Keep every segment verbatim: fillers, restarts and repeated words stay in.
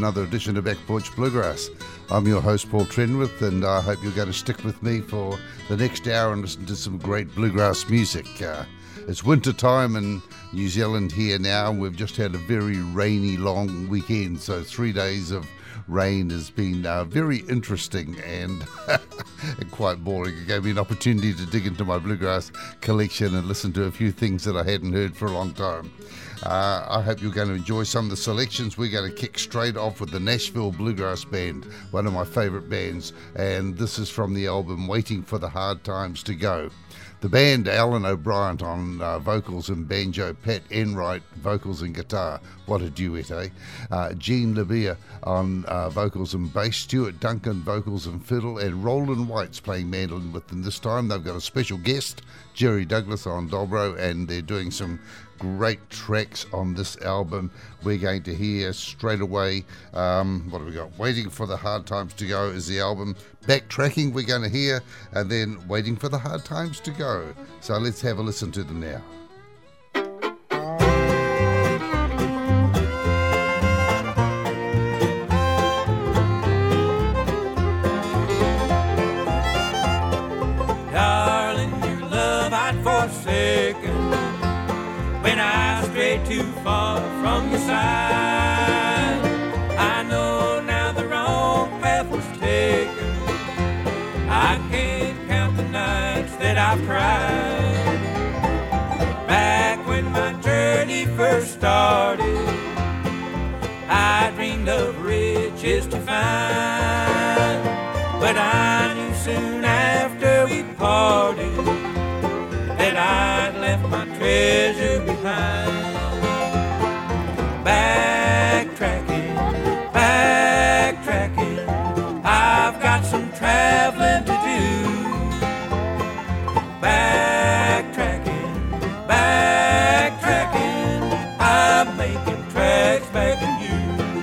another edition of Back Porch Bluegrass. I'm your host, Paul Trenwith, and I hope you're going to stick with me for the next hour and listen to some great bluegrass music. Uh, it's winter time in New Zealand here now. We've just had a very rainy, long weekend, so three days of rain has been uh, very interesting and quite boring. It gave me an opportunity to dig into my bluegrass collection and listen to a few things that I hadn't heard for a long time. Uh, I hope you're going to enjoy some of the selections. We're going to kick straight off with the Nashville Bluegrass Band, one of my favourite bands, and this is from the album Waiting for the Hard Times to Go. The band, Alan O'Brien on uh, vocals and banjo, Pat Enright vocals and guitar, what a duet, eh? Uh, Gene LeBeer on uh, vocals and bass, Stuart Duncan vocals and fiddle, and Roland White's playing mandolin with them this time. They've got a special guest, Jerry Douglas on dobro, and they're doing some great tracks on this album. We're going to hear straight away, um, what have we got? Waiting for the Hard Times to Go is the album. Backtracking we're going to hear, and then Waiting for the Hard Times to Go. So let's have a listen to them now. Darling, your love I'd forsaken when I strayed too far from your side. I know now the wrong path was taken. I can't count the nights that I've cried. Back when my journey first started, I dreamed of riches to find. But I knew soon after we parted that I'd left my treasure behind. Backtracking, backtracking, I've got some traveling to do. Backtracking, backtracking, I'm making tracks back to you.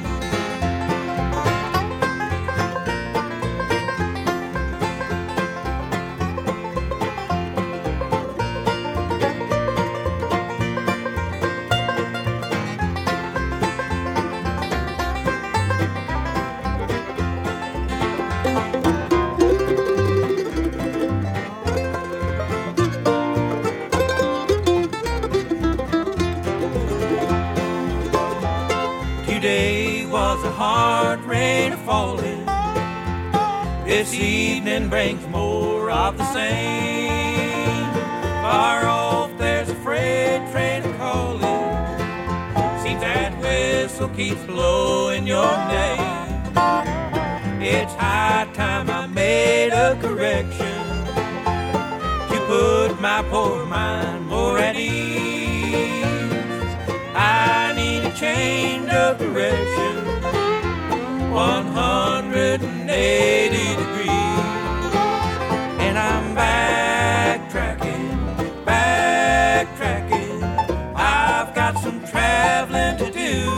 Today was a hard rain falling. This evening brings more of the same. Far off there's a freight train calling. Seems that whistle keeps blowing your name. It's high time I made a correction to put my poor mind more at ease. I need a change of direction, one hundred eighty degrees, and I'm backtracking, backtracking, I've got some traveling to do.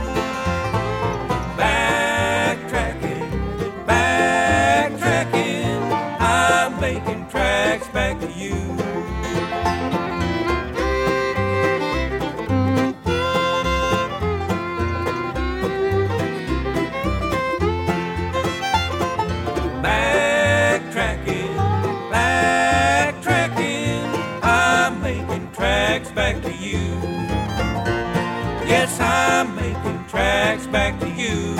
Backtracking, backtracking, I'm making tracks back to you. Back to you. Yes, I'm making tracks back to you.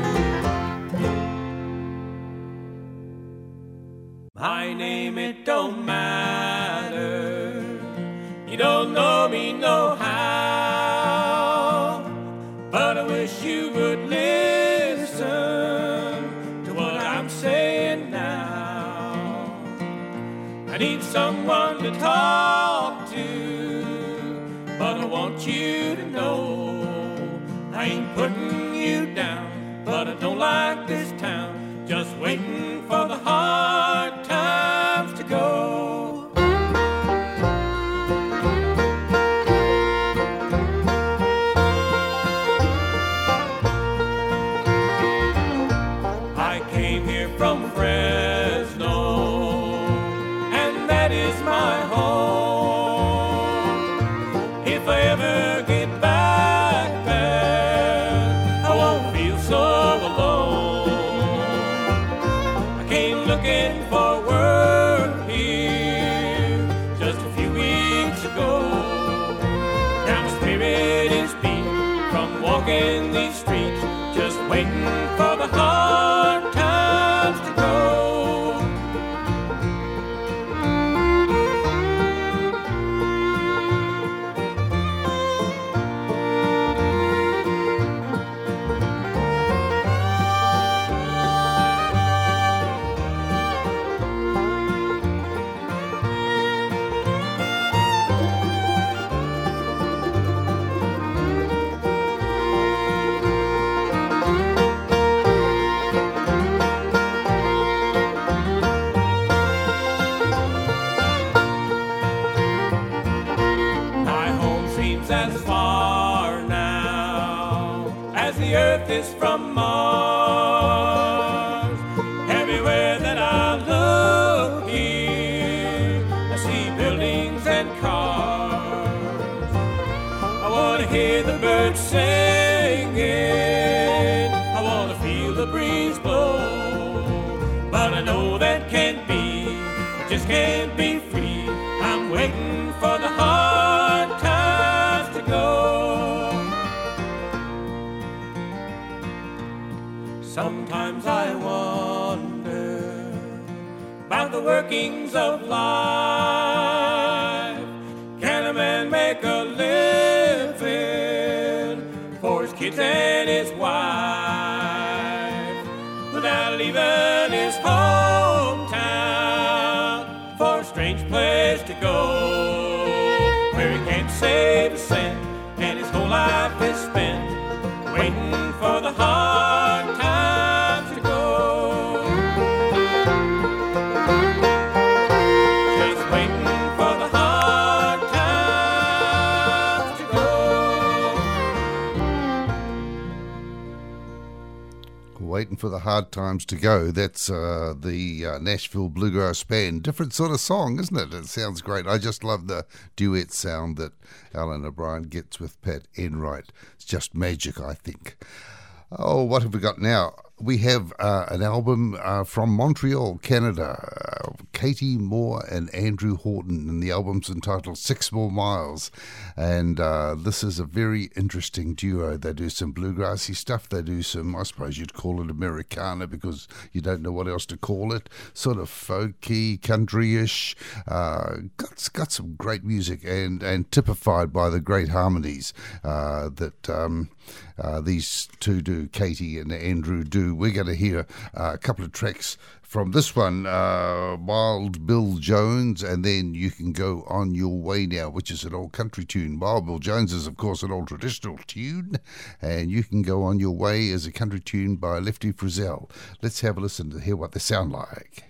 My name, it don't matter. You don't know me no how, but I wish you would listen to what I'm saying now. I need someone to talk to, but I want you to know I ain't putting you down, but I don't like this town, just waiting for the hard times to go. I came here from Fresno, and that is my home. If I ever get back there, I won't feel so is from Mars. Everywhere that I look here, I see buildings and cars. I want to hear the birds singing, I want to feel the breeze blow, but I know that can't be, it just can't be free. I'm waiting for the hard times to go. Sometimes I wonder about the workings of life. Can a man make a living for his kids and his wife without leaving his hometown for a strange place to go, where he can't save a cent and his whole life is spent waiting for the hard times to go. Just waiting for the hard times to go. Waiting for the hard times to go. That's uh, the uh, Nashville Bluegrass Band. Different sort of song, isn't it? It sounds great. I just love the duet sound that Alan O'Brien gets with Pat Enright. It's just magic, I think. Oh, what have we got now? We have uh, an album uh, from Montreal, Canada, uh, Katie Moore and Andrew Horton, and the album's entitled Six More Miles. And uh, this is a very interesting duo. They do some bluegrassy stuff. They do some, I suppose you'd call it Americana because you don't know what else to call it, sort of folky, country-ish. Uh, got, got some great music and, and typified by the great harmonies uh, that um, uh, these two do, Katie and Andrew do. We're going to hear uh, a couple of tracks from this one, uh, Wild Bill Jones, and then You Can Go On Your Way Now, which is an old country tune. Wild Bill Jones is, of course, an old traditional tune, and You Can Go On Your Way is a country tune by Lefty Frizzell. Let's have a listen to hear what they sound like.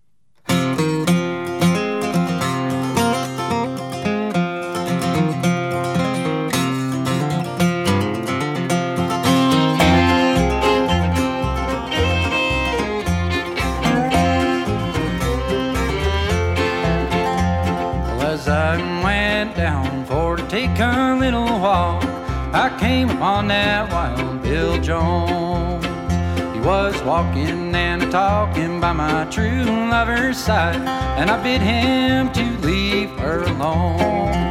Take a little walk, I came upon that Wild Bill Jones. He was walking and talking by my true lover's side, and I bid him to leave her alone.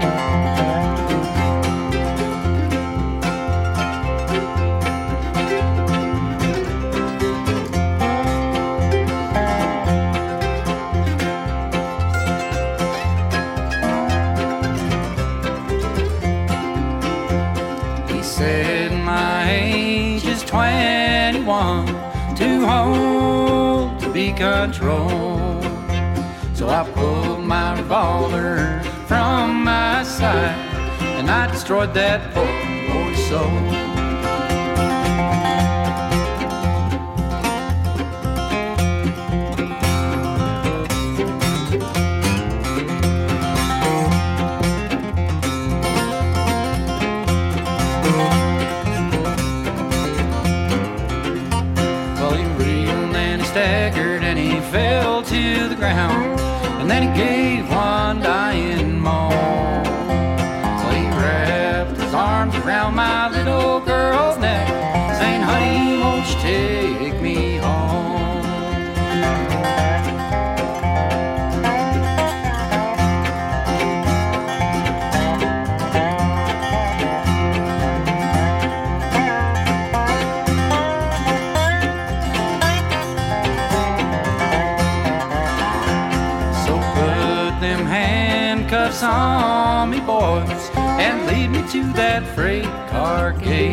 twenty-one, too old to be controlled. So I pulled my revolver from my side and I destroyed that poor boy's soul. Fell to the ground, and then he gave one dying moan. So he wrapped his arms around my little girl's neck, saying, honey, won't you take me home? On me, boys, and lead me to that freight car gate.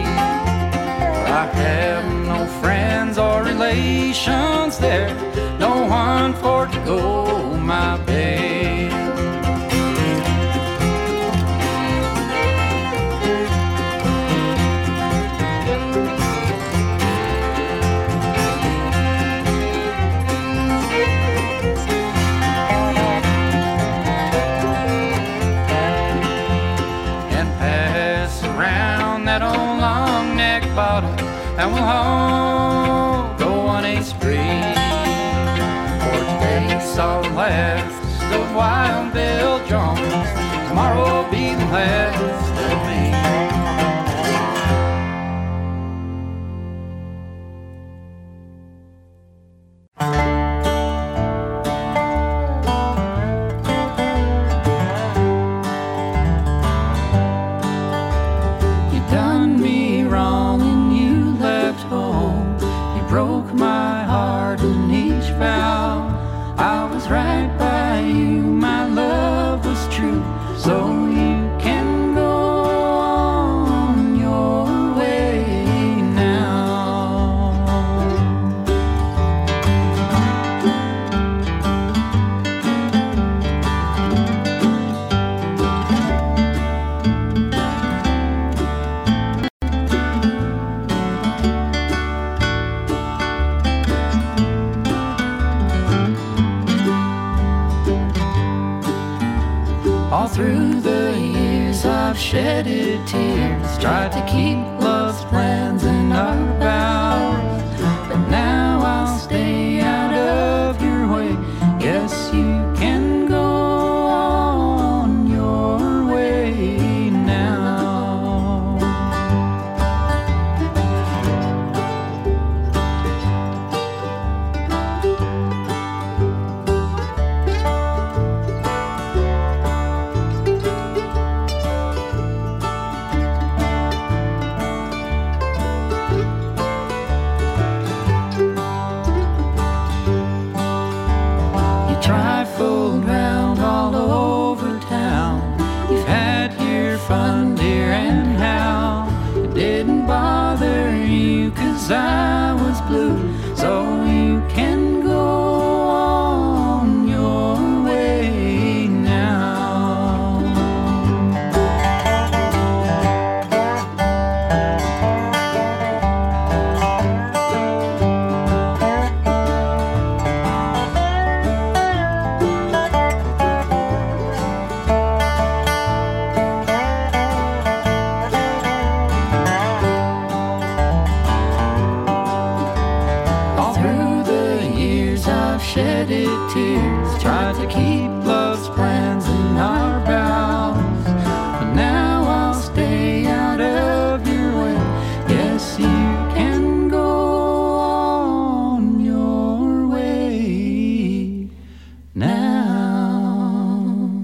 I have no friends or relations there, no one for to go my way. and we'll all go on a spree. For today saw the last of Wild Bill Jones, tomorrow will be the last of me. Shedded tears, tried to keep love's plans in our vows, but now I'll stay out of your way. Yes, you can go on your way now. I was blue, so you can go on your way now. Shedded tears, tried to keep love's plans in our vows, but now I'll stay out of your way. Yes, you can go on your way now.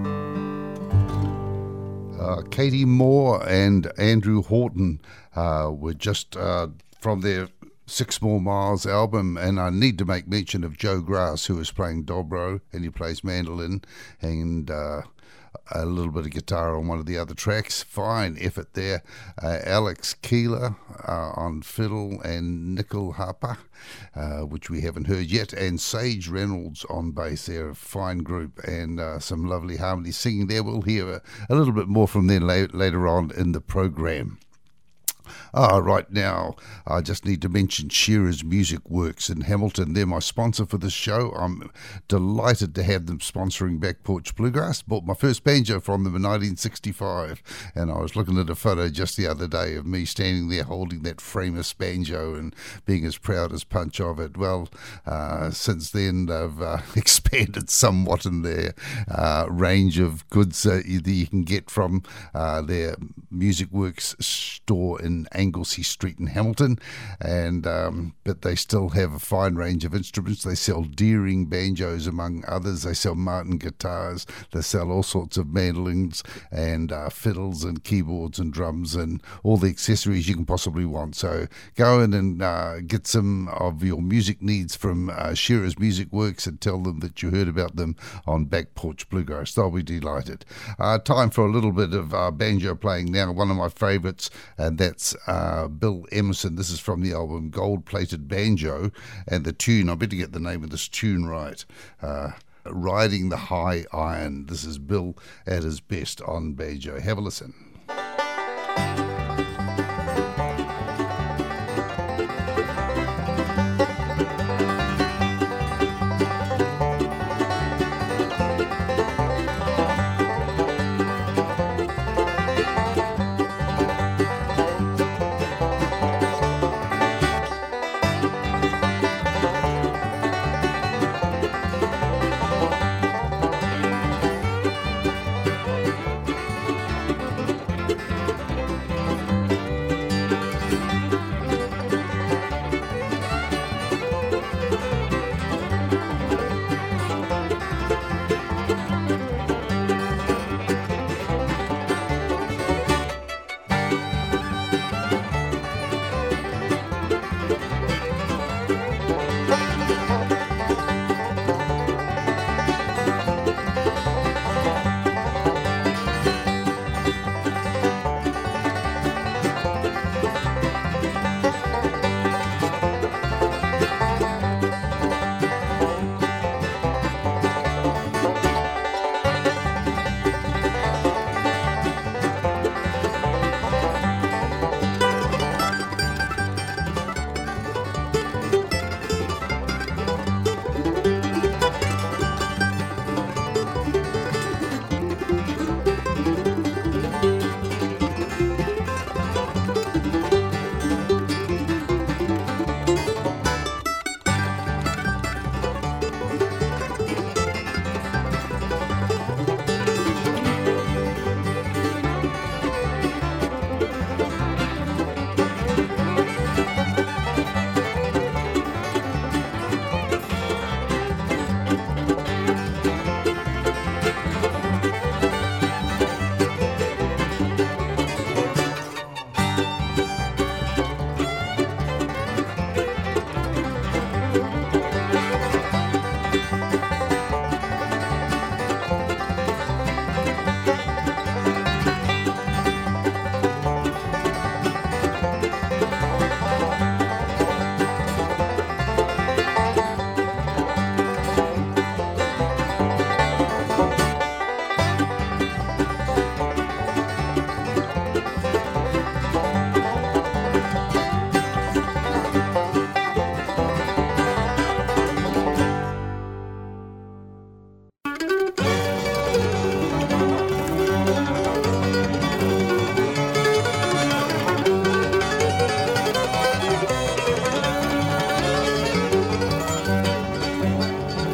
Uh, Katie Moore and Andrew Horton uh, were just uh, from their Six More Miles album, and I need to make mention of Joe Grass, who is playing dobro, and he plays mandolin and uh, a little bit of guitar on one of the other tracks. Fine effort there. Uh, Alex Keeler uh, on fiddle, and Nickel Harper, uh, which we haven't heard yet, and Sage Reynolds on bass. They're a fine group, and uh, some lovely harmony singing there. We'll hear a, a little bit more from them la- later on in the program. Ah, right now, I just need to mention Shearer's Music Works in Hamilton. They're my sponsor for this show. I'm delighted to have them sponsoring Back Porch Bluegrass. Bought my first banjo from them in nineteen sixty-five, and I was looking at a photo just the other day of me standing there holding that famous banjo and being as proud as punch of it. Well, uh, since then, they've uh, expanded somewhat in their uh, range of goods uh, that you can get from uh, their Music Works store in Anglesey Street in Hamilton, and um, but they still have a fine range of instruments. They sell Deering banjos among others. They sell Martin guitars. They sell all sorts of mandolins and uh, fiddles and keyboards and drums and all the accessories you can possibly want. So go in and uh, get some of your music needs from uh, Shearer's Music Works and tell them that you heard about them on Back Porch Bluegrass. They'll be delighted. Uh, time for a little bit of uh, banjo playing now. One of my favourites, and that's uh, Bill Emerson. This is from the album Gold Plated Banjo, and the tune, I better get the name of this tune right, uh, Riding the High Iron. This is Bill at his best on banjo. Have a listen.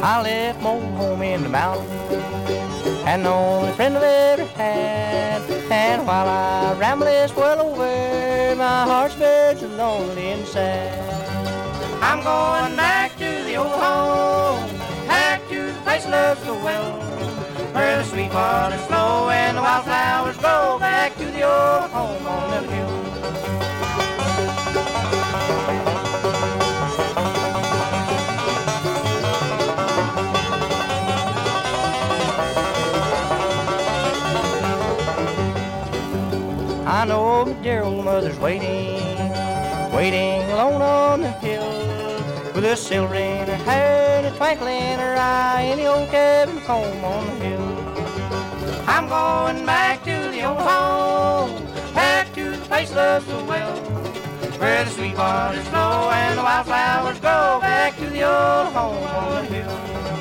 I left my old home in the mountains, and the only friend I've ever had. And while I ramble this world over, my heart's very lonely and sad. I'm going back to the old home, back to the place I love so well, where the sweet waters flow and the wildflowers grow. Back to the old home on the hill. I know my dear old mother's waiting, waiting alone on the hill, with a silver in her hair and a twinkle in her eye, in the old cabin home on the hill. I'm going back to the old home, back to the place I love so well, where the sweet waters flow and the wildflowers grow. Back to the old home on the hill.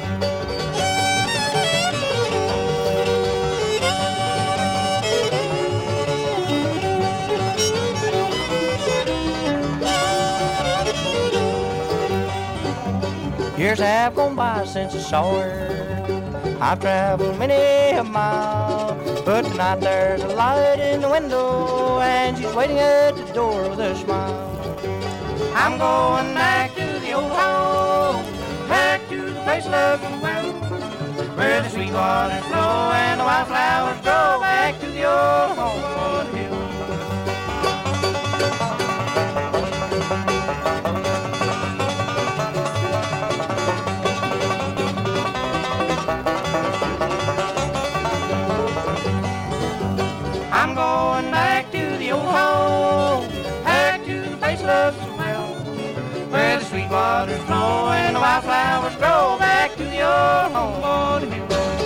Years have gone by since I saw her. I've traveled many a mile, but tonight there's a light in the window, and she's waiting at the door with a smile. I'm going back to the old home, back to the place I love so well, where the sweet waters flow and the wildflowers grow. Back to the old home on the hill. I'm going back to the old home, back to the place I love so well, where the sweet waters flow and the wildflowers grow. Back to the old home on the hill.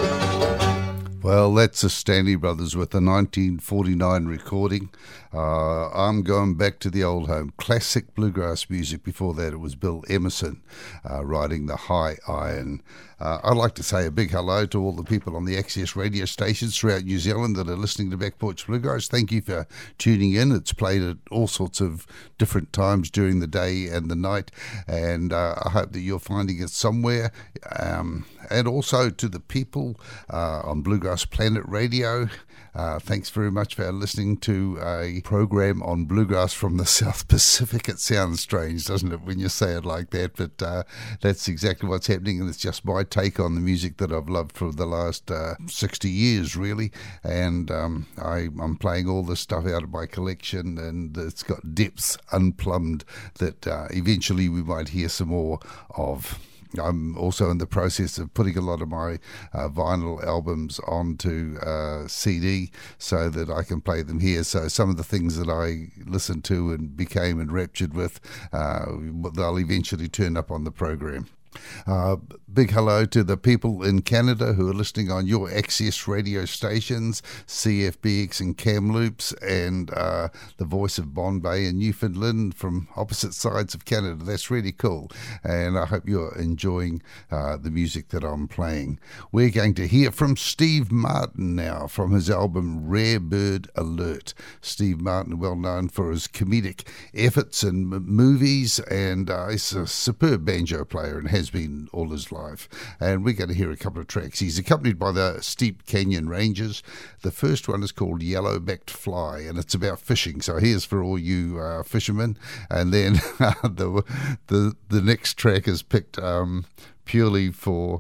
Well, that's the Stanley Brothers with the nineteen forty-nine recording. Uh, I'm going back to the old home. Classic bluegrass music. Before that, it was Bill Emerson uh, riding the high iron. Uh, I'd like to say a big hello to all the people on the Access radio stations throughout New Zealand that are listening to Back Porch Bluegrass. Thank you for tuning in. It's played at all sorts of different times during the day and the night, and uh, I hope that you're finding it somewhere. Um, and also to the people uh, on Bluegrass Planet Radio. Uh, thanks very much for listening to a program on bluegrass from the South Pacific. It sounds strange, doesn't it, when you say it like that? But uh, that's exactly what's happening, and it's just my take on the music that I've loved for the last uh, sixty years, really. And um, I, I'm playing all this stuff out of my collection, and it's got depths unplumbed that uh, eventually we might hear some more of. I'm also in the process of putting a lot of my uh, vinyl albums onto uh, C D so that I can play them here. So some of the things that I listened to and became enraptured with, uh, they'll eventually turn up on the program. Uh, big hello to the people in Canada who are listening on your Access radio stations, C F B X and Kamloops, and uh, the voice of Bombay and Newfoundland from opposite sides of Canada. That's really cool, and I hope you're enjoying uh, the music that I'm playing. We're going to hear from Steve Martin now from his album Rare Bird Alert. Steve Martin, well known for his comedic efforts in m- movies, and uh, he's a superb banjo player and has been all his life. And we're going to hear a couple of tracks. He's accompanied by the Steep Canyon Rangers. The first one is called Yellow-Backed Fly, and it's about fishing. So here's for all you uh, fishermen. And then the, the the next track is picked um, purely for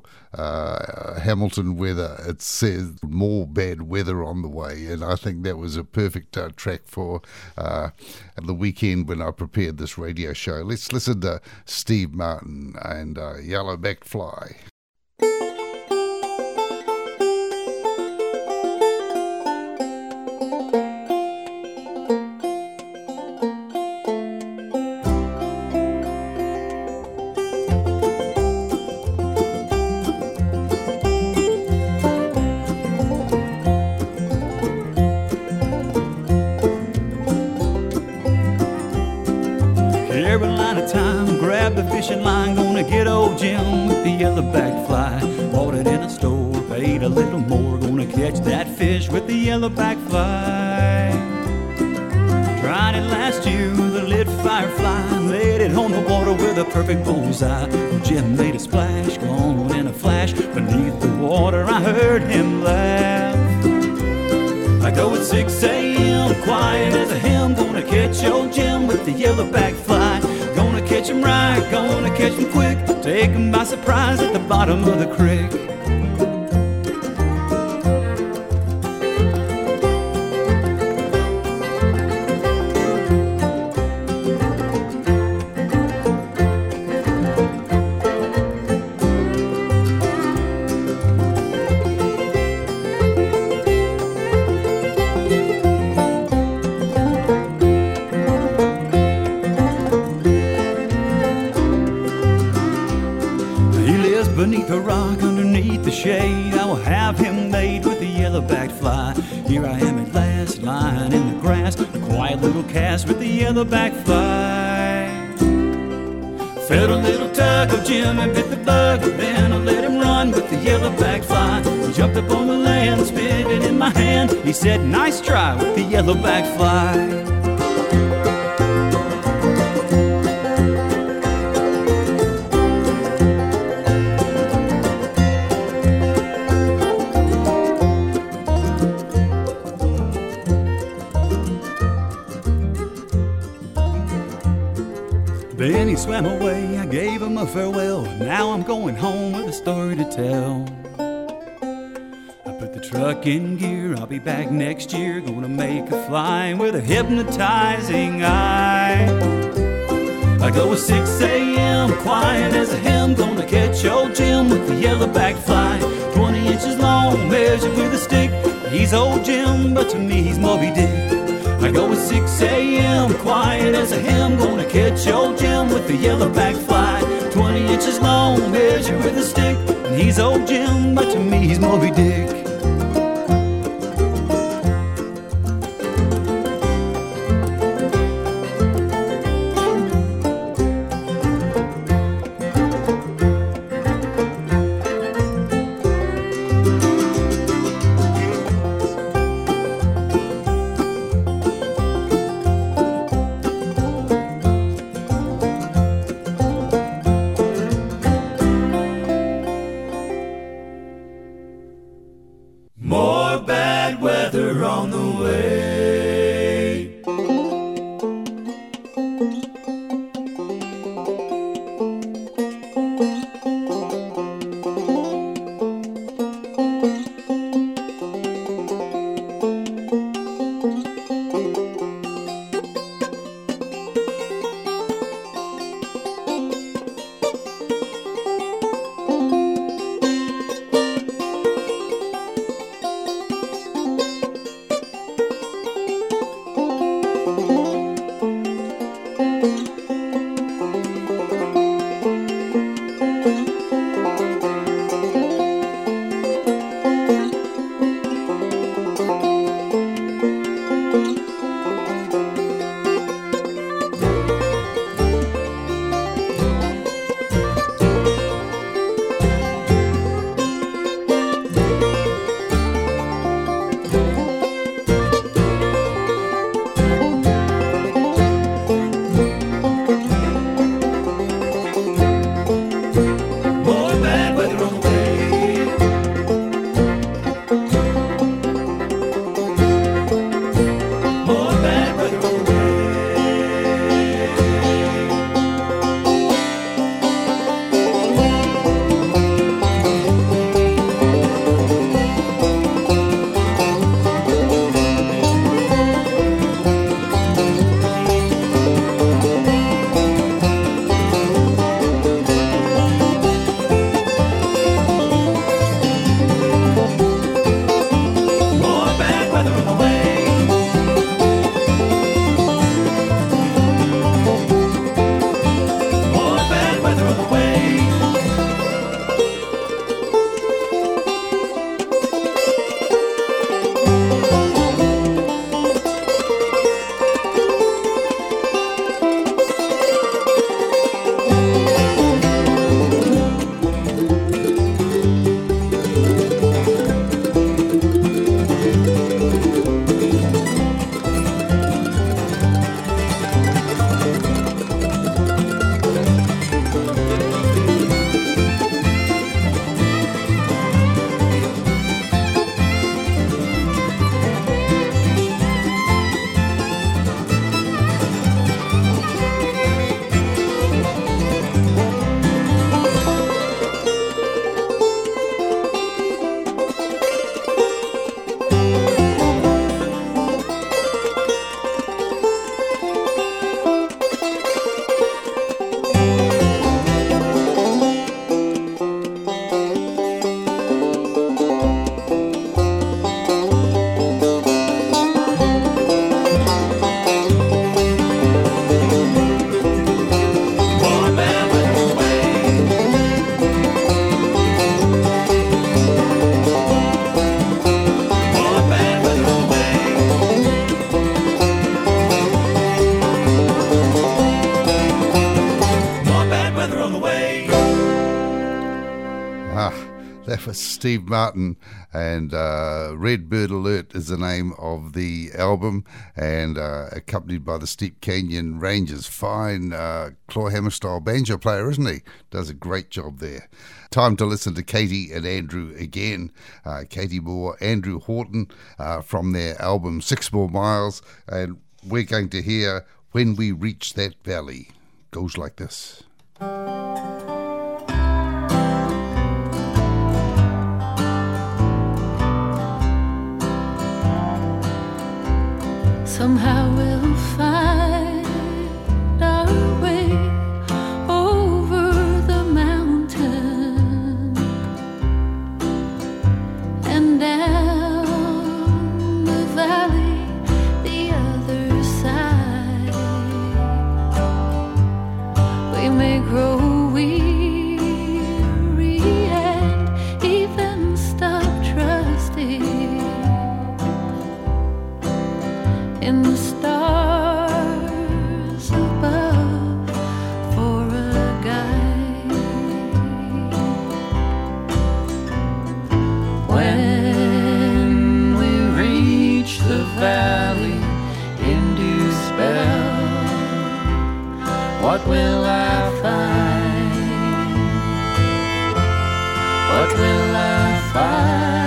uh, Hamilton weather. It says more bad weather on the way, and I think that was a perfect uh, track for uh, the weekend when I prepared this radio show. Let's listen to Steve Martin and uh, Yellow-Backed Fly. Fishing line, gonna get old Jim with the yellow-backed fly. Bought it in a store, paid a little more, gonna catch that fish with the yellow-backed fly. Tried it last year with a lit firefly and laid it on the water with a perfect bullseye. Well, Jim made a splash, gone in a flash. Beneath the water I heard him laugh. I go at six a.m. quiet as a hen, gonna catch old Jim with the yellowback fly. Gonna catch him right, gonna catch him quick, take him by surprise at the bottom of the creek. Beneath a rock, underneath the shade, I will have him made with the yellow-backed fly. Here I am at last, lying in the grass, a quiet little cast with the yellow-backed fly. Felt a little tug of Jim and bit the bug, then I let him run with the yellow-backed fly. Jumped up on the land, spit it in my hand. He said, nice try with the yellow-backed fly. Then he swam away, I gave him a farewell. Now I'm going home with a story to tell. I put the truck in gear, I'll be back next year. Gonna make a fly with a hypnotizing eye. I go at six a.m. quiet as a hen, gonna catch old Jim with the yellow-backed fly. Twenty inches long, measured with a stick. He's old Jim, but to me he's Moby Dick. I go at six a.m. quiet as a hen, gonna catch old Jim with the yellow-backed fly. Twenty inches long, measured with a stick. And he's old Jim, but to me he's Moby Dick. Ah, that was Steve Martin, and uh, Redbird Alert is the name of the album, and uh, accompanied by the Steep Canyon Rangers. Fine uh, clawhammer style banjo player, isn't he? Does a great job there. Time to listen to Katie and Andrew again. Uh, Katie Moore, Andrew Horton, uh, from their album Six More Miles, and we're going to hear When We Reach That Valley. Goes like this. Somehow we'll find our way over the mountain and down the valley, the other side. We may grow weary and even stop trusting in the stars above for a guide. When we reach the valley in Dewspell, what will I find? What will I find?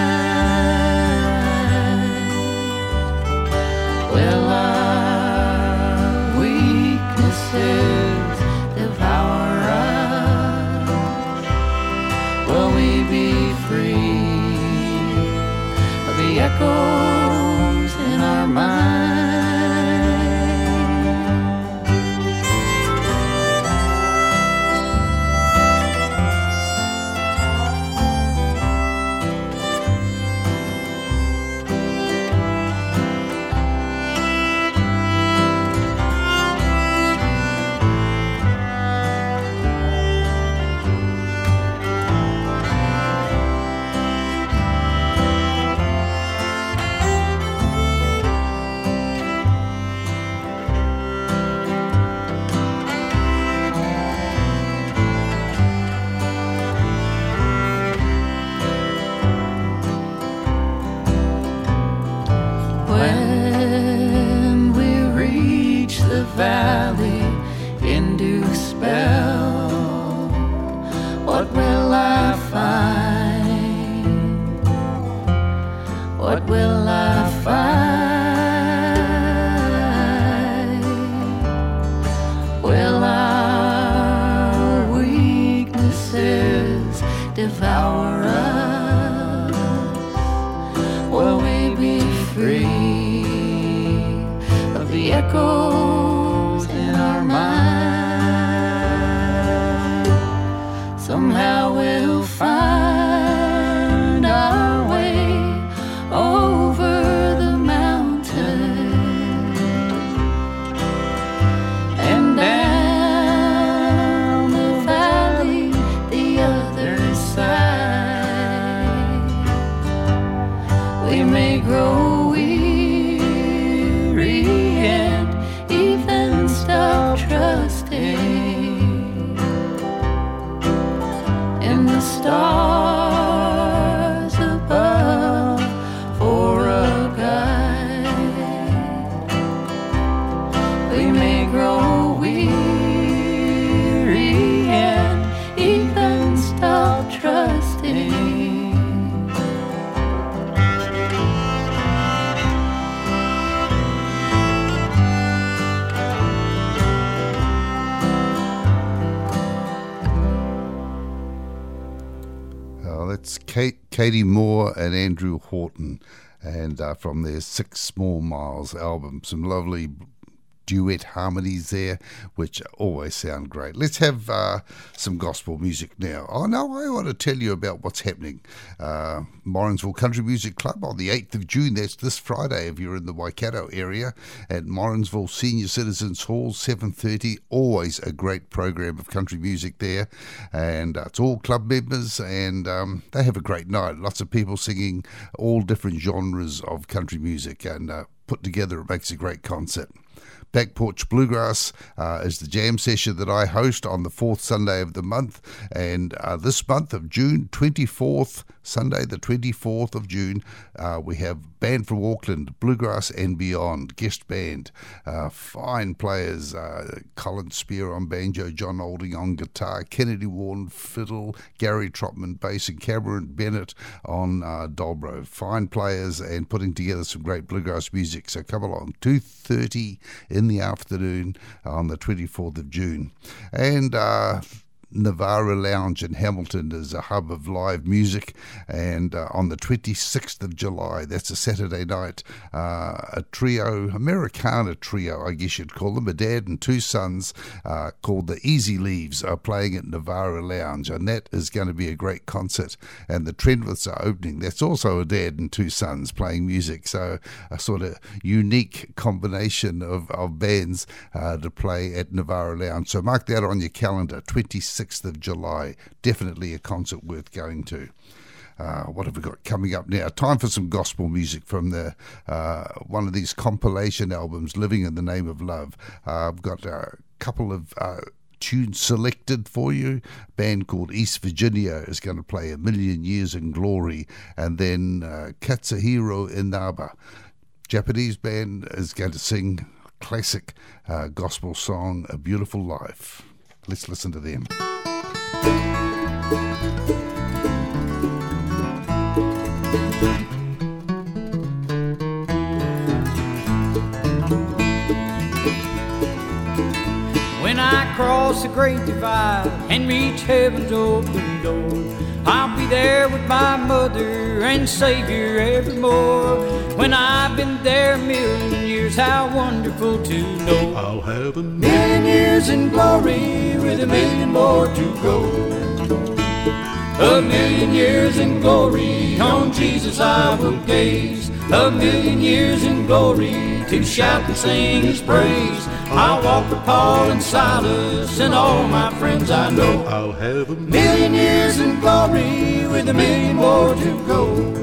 Will our weaknesses devour us? Will we be free of the echoes in our minds? When we reach the valley in Dewspell, what will I find? What will I find? Will our weaknesses devour us? Will we be free of the echoes in our mind? Somehow we'll find our way over the mountain and down the valley, the other side. We may grow weary and even stop trusting in the stars above for a guide. We may grow weary and even stop trusting. Oh, that's Kate, Katie Moore and Andrew Horton, and uh, from their Six Small Miles album. Some lovely duet harmonies there, which always sound great. Let's have uh, some gospel music now. Oh, no, I want to tell you about what's happening. Uh, Morrinsville Country Music Club on the eighth of June. That's this Friday if you're in the Waikato area at Morrinsville Senior Citizens Hall, seven thirty. Always a great program of country music there. And uh, it's all club members, and um, they have a great night. Lots of people singing all different genres of country music, and uh, put together it makes a great concert. Back Porch Bluegrass uh, is the jam session that I host on the fourth Sunday of the month, and uh, this month of June, twenty-fourth, Sunday the twenty-fourth of June, uh, we have band from Auckland, Bluegrass and Beyond, guest band, uh, fine players, uh, Colin Spear on banjo, John Olding on guitar, Kennedy Warren fiddle, Gary Trotman bass, and Cameron Bennett on uh, dobro. Fine players and putting together some great bluegrass music. So come along, two thirty in the afternoon on the twenty-fourth of June. And uh, Navara Lounge in Hamilton is a hub of live music, and uh, on the twenty-sixth of July, that's a Saturday night, uh, a trio, Americana trio, I guess you'd call them, a dad and two sons uh, called the Easy Leaves are playing at Navara Lounge, and that is going to be a great concert. And the Trendwiths are opening. That's also a dad and two sons playing music, so a sort of unique combination of, of bands uh, to play at Navara Lounge. So mark that on your calendar, twenty-sixth of July, definitely a concert worth going to. Uh, what have we got coming up now? Time for some gospel music from the uh, one of these compilation albums, Living in the Name of Love. Uh, I've got a couple of uh, tunes selected for you. A band called East Virginia is going to play A Million Years in Glory, and then uh, Katsuhiro Inaba, Japanese band, is going to sing a classic uh, gospel song, A Beautiful Life. Let's listen to them. When I cross the great divide and reach heaven's open door, I'll be there with my mother and Savior evermore. When I've been there a million years, how wonderful to know I'll have a million years in glory with a million more to go. A million years in glory, on Jesus I will gaze. A million years in glory, to shout and sing His praise. I'll walk with Paul and Silas and all my friends I know. I'll have a million years in glory with a million more to go.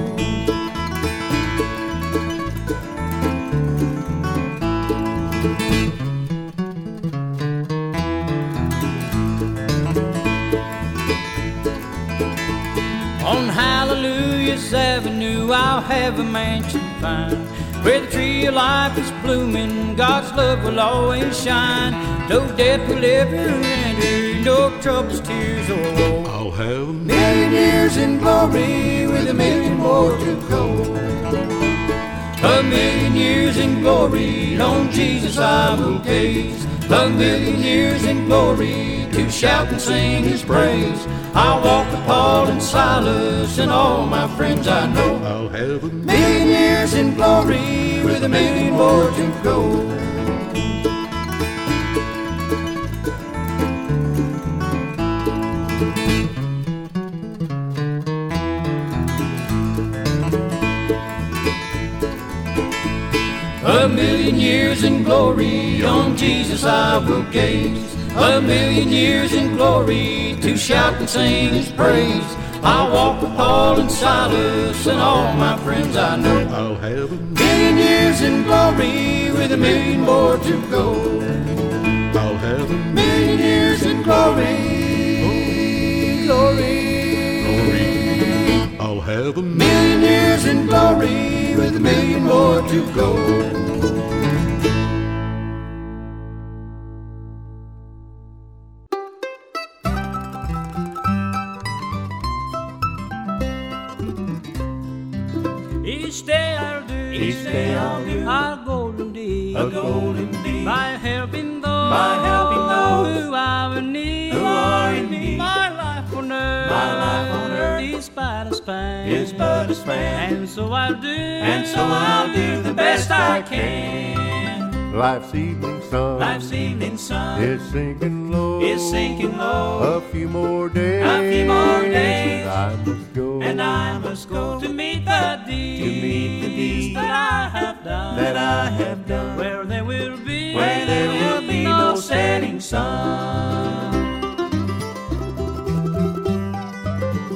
On Hallelujah's Avenue I'll have a mansion fine, where the tree of life is blooming, God's love will always shine. No death will ever enter, no troubles, tears, or woe. I'll have a million years in glory with a million more to go. A million years in glory, on Jesus I will gaze. A million years in glory, to shout and sing His praise. I'll walk with Paul and Silas and all my friends I know. I'll have a million years in glory with a million more to go. A million years in glory, on Jesus I will gaze. A million years in glory, to shout and sing His praise. I'll walk with Paul and Silas and all my friends I know. I'll have a million years in glory with a million more to go. I'll have a million years in glory, glory, glory. I'll have a million years in glory with a million more to go. Each day I'll do, each day I'll do a golden deed, a golden deed, by helping those, by helping those who are in need, who are in need. My life on earth, my life on earth is but a span, is but a span, and so I'll do, and so I'll do the best I can. Life's evening sun, life's evening sun is sinking low, is sinking low. A few more days, a few more days, and I must go, and I must go to meet the deeds, to meet the deeds that I have done, that I have done, where there will be, where there will be no setting sun.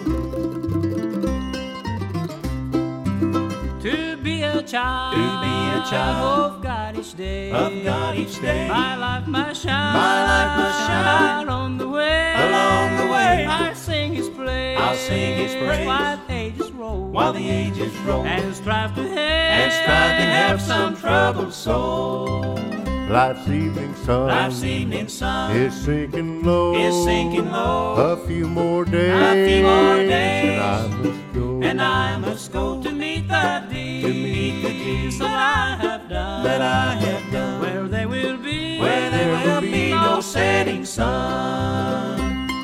To be a child, to be grandchild of God each day. of God each day. My life must shine, My life must shine along the way. along the way. I sing His praise, I'll sing His praise while the ages roll, while the ages roll, and strive to have, and strive to have some troubled soul. Life's evening sun Life's evening sun is sinking low. is sinking low. A few more days, A few more days, and I must go. and I must go to meet the deeds, to meet the deeds that I have done, that I have done, where there will be, where there will be no setting sun.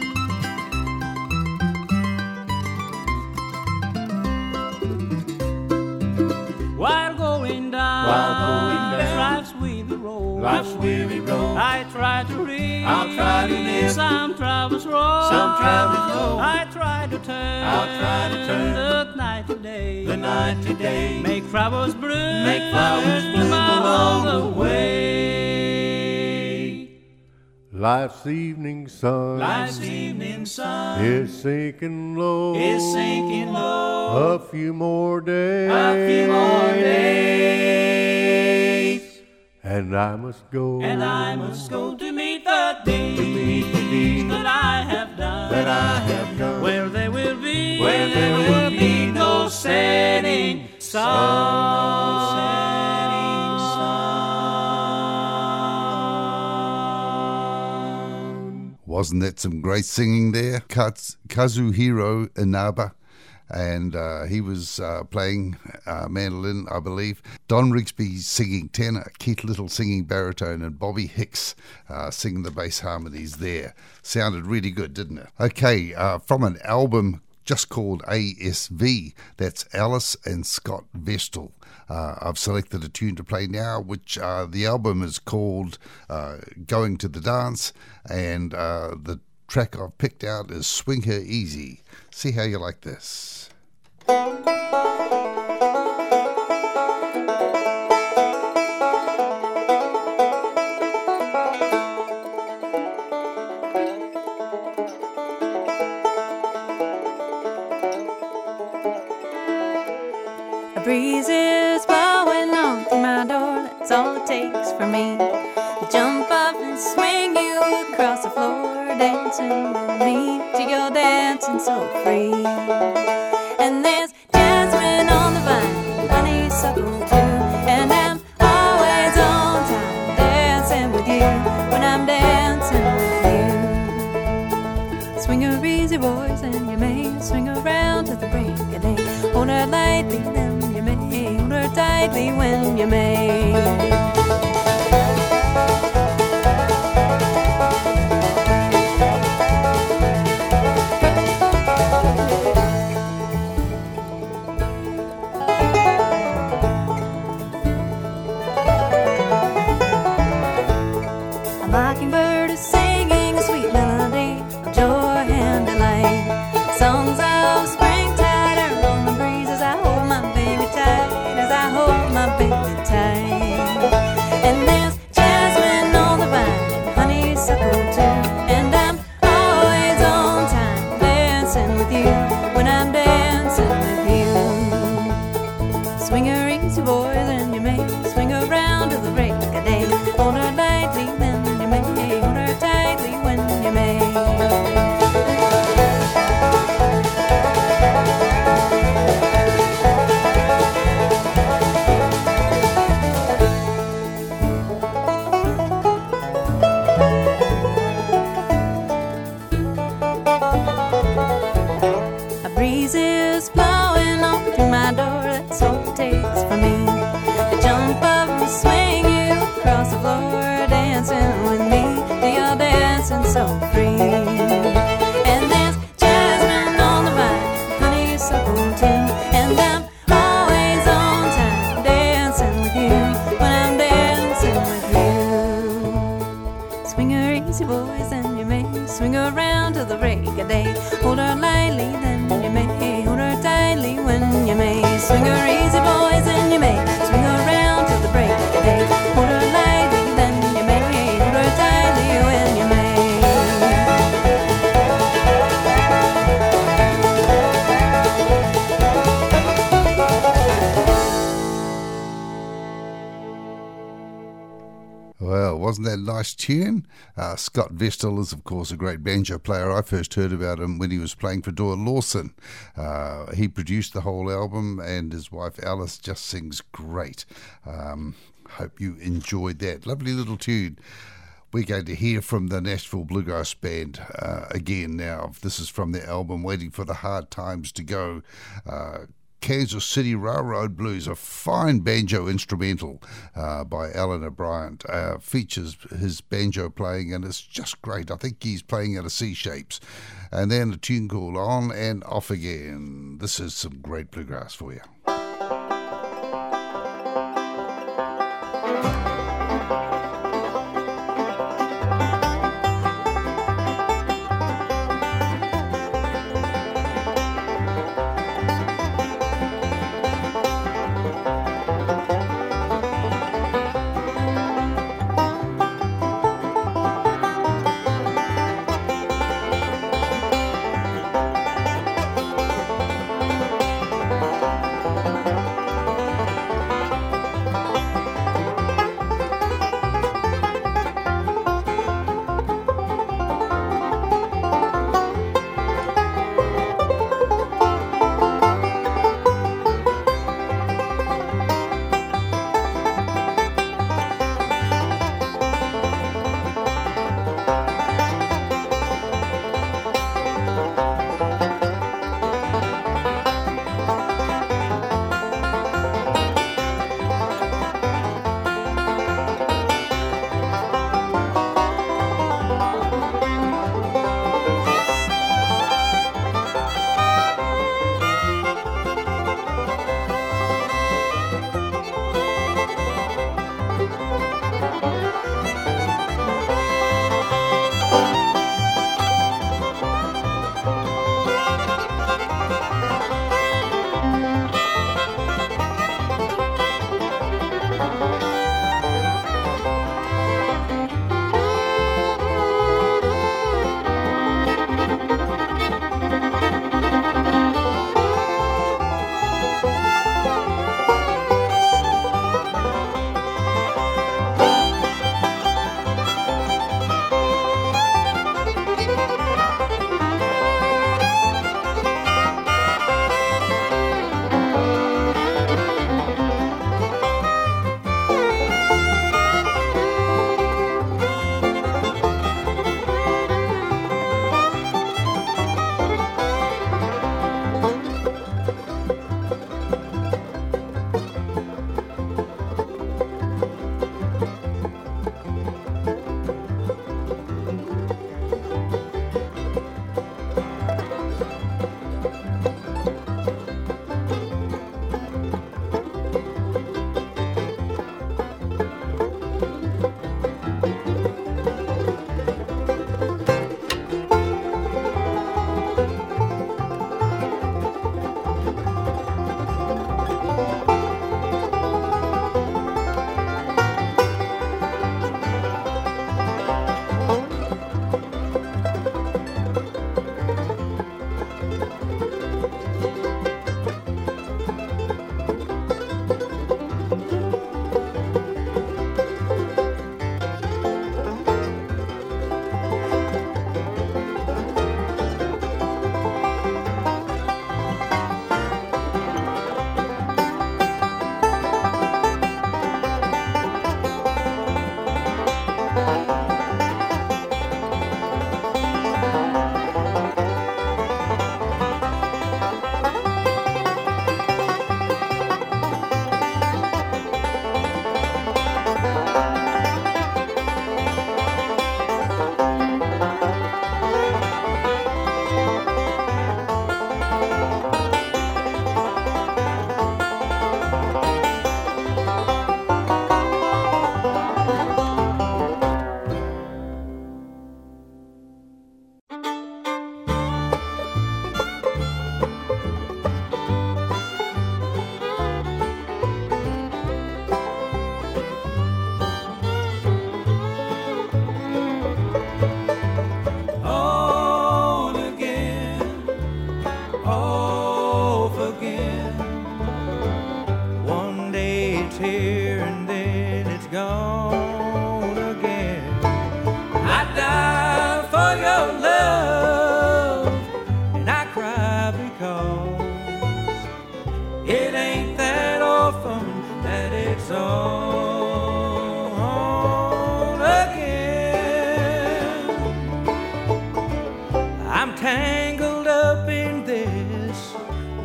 while going down, While going down life's weary road. Life's weary road, I try to read, I'll try to live some travel's road. some travel's road. I try to turn, I'll try to turn the night to day, the night to day, make flowers bloom, make flowers bloom along the way. Life's evening sun Life's evening sun is sinking low. is sinking low. A few more days, A few more days, and I must go. and I must go to meet the deeds, to meet the deeds that I have done, that I have done, where there will be, where there will be no setting sun. No setting sun. Wasn't that some great singing there? Kaz- Kazuhiro Inaba, and uh, he was uh, playing uh, mandolin, I believe. Don Rigsby singing tenor, Keith Little singing baritone, and Bobby Hicks uh, singing the bass harmonies there. Sounded really good, didn't it? Okay, uh, from an album just called A S V, that's Alice and Scott Vestal. Uh, I've selected a tune to play now, which uh, the album is called uh, Going to the Dance, and uh, the track I've picked out is Swing Her Easy. See how you like this. A breeze is blowing on through my door, that's all it takes for me to jump up and swing you across the floor, dancing with me till you're dancing so free. And there's jasmine on the vine, honeysuckle too, and I'm always on time dancing with you when I'm dancing with you. Swing her easy, boys, and you may swing around to the break of day. Hold her lightly, then you may hold her tightly when you may. A mockingbird is singing a sweet melody of joy and delight. Songs of springtide are on the breeze as I hold my baby tight, as I hold my baby tight. And there's jasmine on the vine and honeysuckle too, and I'm always on time dancing with you when I'm dancing with you. Swing her easy, boys, and you may swing around to the break of day. Hold her lightly, then you may hold her tightly when you may. A breeze is blowing on through my door, that's all it takes for me to jump up and swing you across the floor, dancing with me till you're dancing so free. And there's jasmine on the vine, honeysuckle too, and I'm always on time dancing with you when I'm dancing with you. Swing her easy, boys, and you may swing her around till the break of day. Hold her lightly, then you may hold her tightly when you may. Swing her easy, boys, and you may swing her around till the break of day. Hold her lightly, then you may hold her tightly when you may. wasn't that a nice tune? Uh, Scott Vestal is, of course, a great banjo player. I first heard about him when he was playing for Doyle Lawson. Uh, he produced the whole album, and his wife Alice just sings great. Um, hope you enjoyed that. Lovely little tune. We're going to hear from the Nashville Bluegrass Band uh, again now. This is from their album Waiting for the Hard Times to Go. Uh, Kansas City Railroad Blues, a fine banjo instrumental uh, by Alan O'Brien. Uh, features his banjo playing, and it's just great. I think he's playing out of C shapes. And then a tune called On and Off Again. This is some great bluegrass for you. Thank you.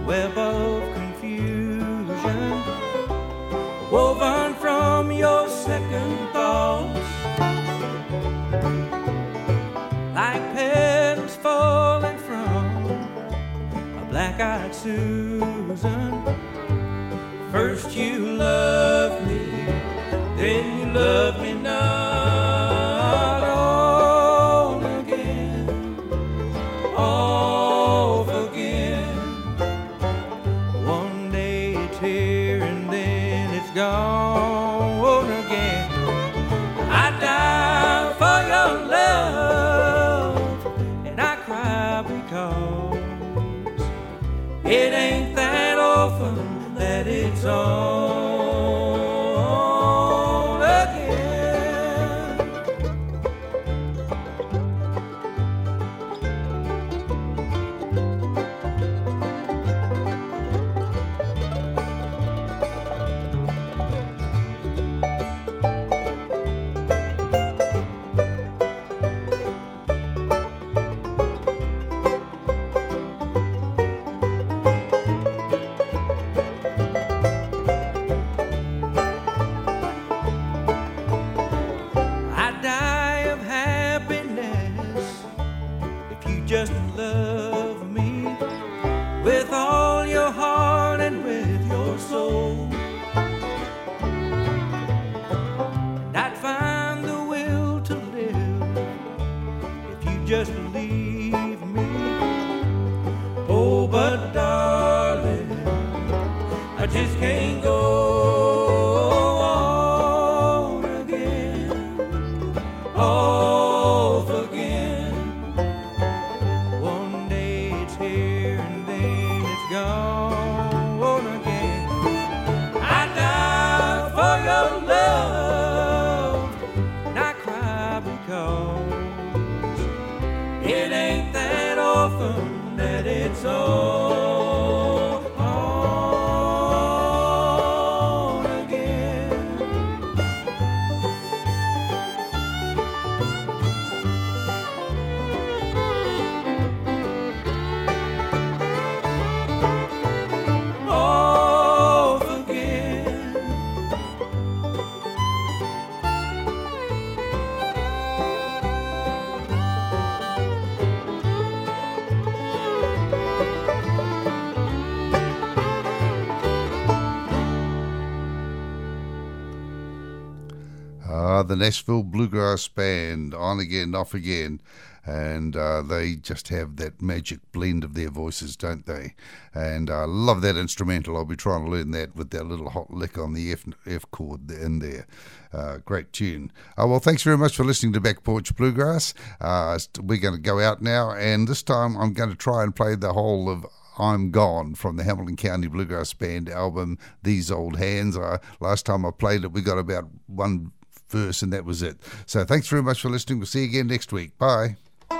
web of confusion woven from your second thoughts, like petals falling from a black-eyed Susan. First you loved me, then you loved me not. On again, off again. One day it's here and then it's gone again. I die for your love and I cry because it ain't that often that it's on again. Just love me with all your heart and with your soul. And I'd find the will to live if you just leave me. Oh, but darling, I just can't go on again, off again. Gone again. I die for your love and I cry because it ain't that often that it's all on again. Uh, the Nashville Bluegrass Band, on again, off again, and uh, they just have that magic blend of their voices, don't they? And I uh, love that instrumental. I'll be trying to learn that with that little hot lick on the F, F chord in there. Uh, great tune. Uh, well, thanks very much for listening to Back Porch Bluegrass. Uh, we're going to go out now, and this time I'm going to try and play the whole of I'm Gone from the Hamilton County Bluegrass Band album, These Old Hands. Uh, last time I played it, we got about one verse and that was it. So thanks very much for listening. We'll see you again next week. Bye.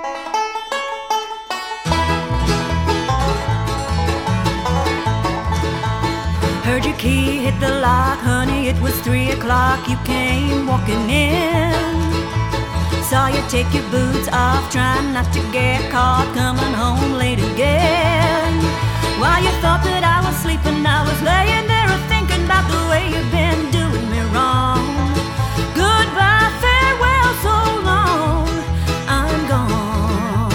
Heard your key hit the lock, honey, it was three o'clock. You came walking in. Saw you take your boots off, trying not to get caught coming home late again. While you thought that I was sleeping, I was laying there thinking about the way you've been doing me wrong. Goodbye, farewell, so long. I'm gone.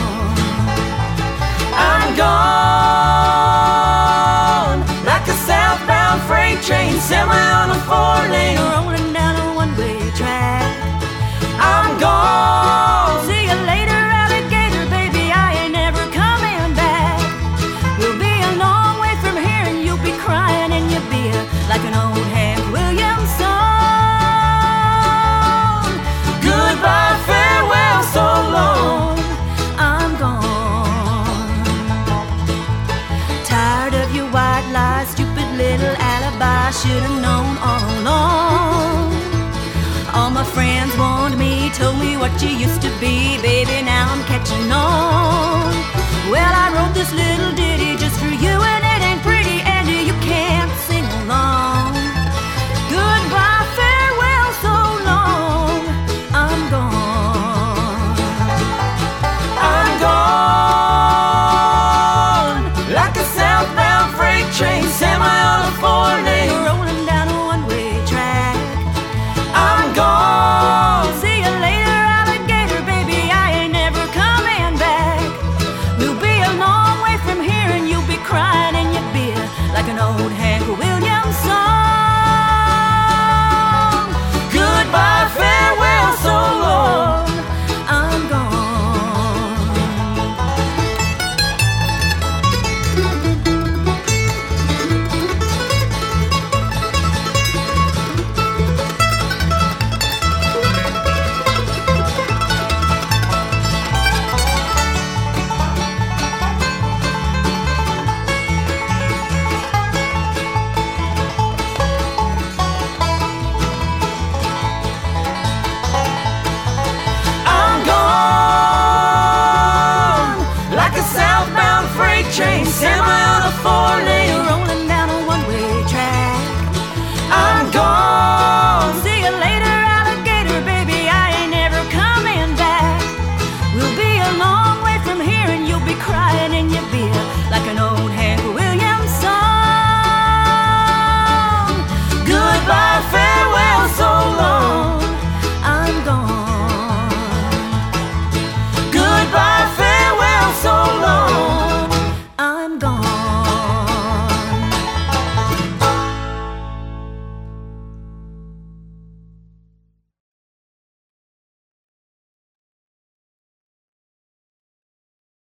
I'm gone. Like a southbound freight train, semi on a four lane, rolling down a one-way track. I'm gone. See you later, alligator, baby. I ain't never coming back. We'll be a long way from here, and you'll be crying in your beer like an old Hank Williams song. Goodbye, farewell, so long. I'm gone. Tired of your white lies, stupid little alibi. Should've known all along. All my friends warned me, told me what you used to be. Baby, now I'm catching on. Well, I